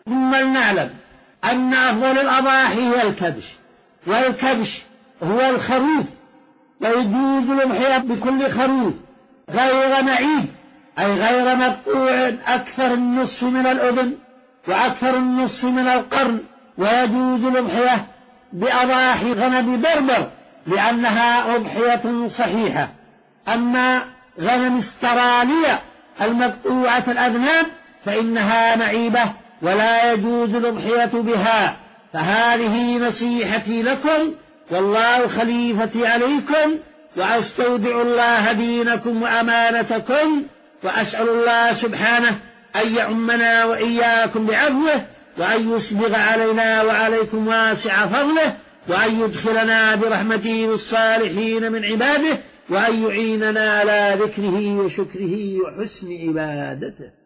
ثم لنعلم أن أفضل الأضاحي هي الكبش، والكبش هو الخروف، ويجوز الأضحية بكل خروف غير نعيب، أي غير مقطوع أكثر النصف من الأذن وأكثر النصف من القرن. ويجوز الأضحية بأضاحي غنم بربر لأنها أضحية صحيحة. أما غنم استرالية المقطوعة الأذناب فإنها نعيبة ولا يجوز الأضحية بها. فهذه نصيحتي لكم، والله خليفتي عليكم، وأستودع الله دينكم وأمانتكم، وأسأل الله سبحانه أن يعمنا وإياكم بعفوه، وأن يسبغ علينا وعليكم واسع فضله، وأن يدخلنا برحمته والصالحين من عباده، وأن يعيننا على ذكره وشكره وحسن عبادته.